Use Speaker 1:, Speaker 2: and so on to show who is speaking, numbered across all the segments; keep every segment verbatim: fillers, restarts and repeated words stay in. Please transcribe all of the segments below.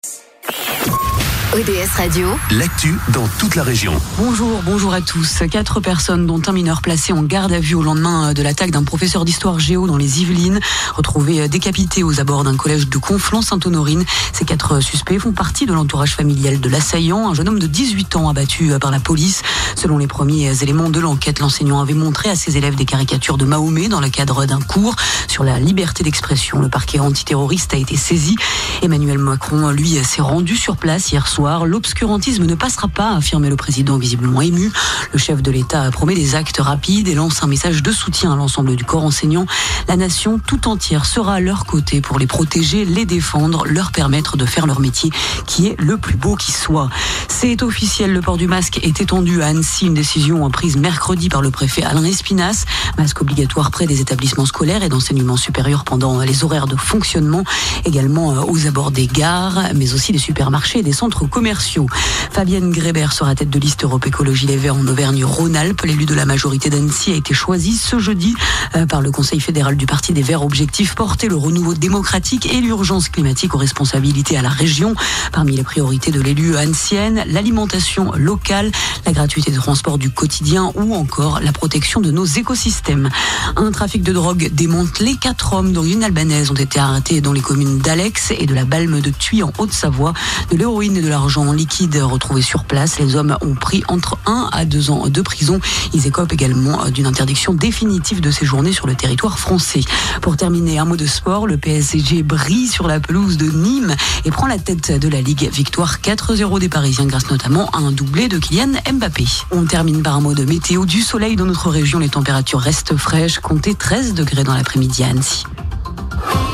Speaker 1: O D S Radio,
Speaker 2: l'actu dans toute la région.
Speaker 3: Bonjour, bonjour à tous. Quatre personnes, dont un mineur placé en garde à vue au lendemain de l'attaque d'un professeur d'histoire géo dans les Yvelines, retrouvé décapité aux abords d'un collège de Conflans-Sainte-Honorine. Ces quatre suspects font partie de l'entourage familial de l'assaillant, un jeune homme de dix-huit ans abattu par la police. Selon les premiers éléments de l'enquête, l'enseignant avait montré à ses élèves des caricatures de Mahomet dans le cadre d'un cours sur la liberté d'expression. Le parquet antiterroriste a été saisi. Emmanuel Macron, lui, s'est rendu sur place hier soir. L'obscurantisme ne passera pas, a affirmé le président, visiblement ému. Le chef de l'État promet des actes rapides et lance un message de soutien à l'ensemble du corps enseignant. La nation tout entière sera à leur côté pour les protéger, les défendre, leur permettre de faire leur métier qui est le plus beau qui soit. C'est officiel, le port du masque est étendu à Annecy, une décision prise mercredi par le préfet Alain Espinasse. Masque obligatoire près des établissements scolaires et d'enseignement supérieur pendant les horaires de fonctionnement, également aux abords des gares, mais aussi des supermarchés et des centres commerciaux. Fabienne Grébert sera tête de liste Europe Écologie Les Verts en Auvergne-Rhône-Alpes. L'élu de la majorité d'Annecy a été choisi ce jeudi euh, par le Conseil fédéral du Parti des Verts. Objectif, porter le renouveau démocratique et l'urgence climatique aux responsabilités à la région. Parmi les priorités de l'élu annécienne, l'alimentation locale, la gratuité de transport du quotidien ou encore la protection de nos écosystèmes. Un trafic de drogue démantelé. Quatre hommes d'origine albanaise ont été arrêtés dans les communes d'Alex et de la Balme de Thuy en Haute-Savoie. De l'héroïne et de l'argent en liquide retrouvés sur place. Les hommes ont pris entre un à deux ans de prison. Ils écopent également d'une interdiction définitive de séjourner sur le territoire français. Pour terminer, un mot de sport. Le P S G brille sur la pelouse de Nîmes et prend la tête de la Ligue. Victoire quatre zéro des Parisiens grâce notamment à un doublé de Kylian Mbappé. On termine par un mot de météo. Du soleil dans notre région. Les températures restent fraîches. Comptez treize degrés dans l'après-midi à Annecy.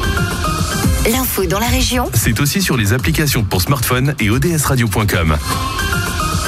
Speaker 1: L'info dans la région,
Speaker 2: C'est aussi sur les applications pour smartphone et O D S radio point com.